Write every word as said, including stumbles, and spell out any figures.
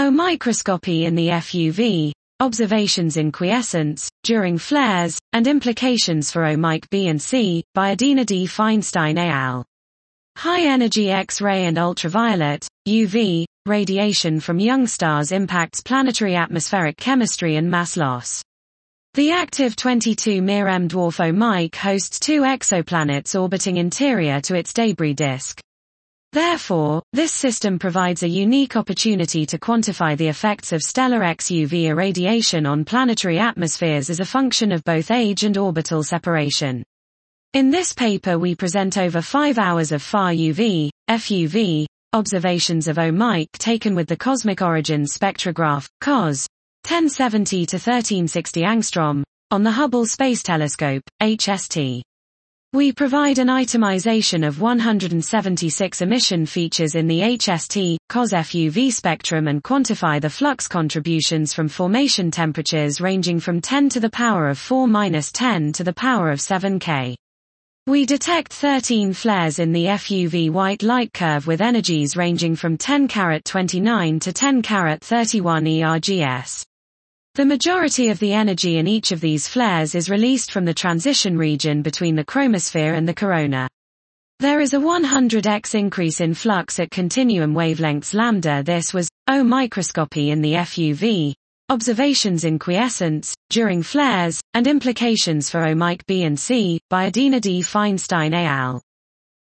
O microscopy in the F U V, observations in quiescence, during flares, and implications for O mic B and C, by Adina D. Feinstein et al. High-energy X-ray and ultraviolet, U V, radiation from young stars impacts planetary atmospheric chemistry and mass loss. The active twenty-two M I R M dwarf O mic hosts two exoplanets orbiting interior to its debris disk. Therefore, this system provides a unique opportunity to quantify the effects of stellar X U V irradiation on planetary atmospheres as a function of both age and orbital separation. In this paper we present over five hours of far U V, F U V, observations of O mic taken with the Cosmic Origins Spectrograph, C O S, ten seventy to thirteen sixty angstrom, on the Hubble Space Telescope, H S T. We provide an itemization of one hundred seventy-six emission features in the H S T, C O S F U V spectrum and quantify the flux contributions from formation temperatures ranging from ten to the power of four minus ten to the power of seven K. We detect thirteen flares in the F U V white light curve with energies ranging from ten carat twenty-nine to ten carat thirty-one E R G S. The majority of the energy in each of these flares is released from the transition region between the chromosphere and the corona. There is a one hundred x increase in flux at continuum wavelengths lambda. This was O microscopy in the F U V, observations in quiescence, during flares, and implications for O mic B and C, by Adina D. Feinstein et al.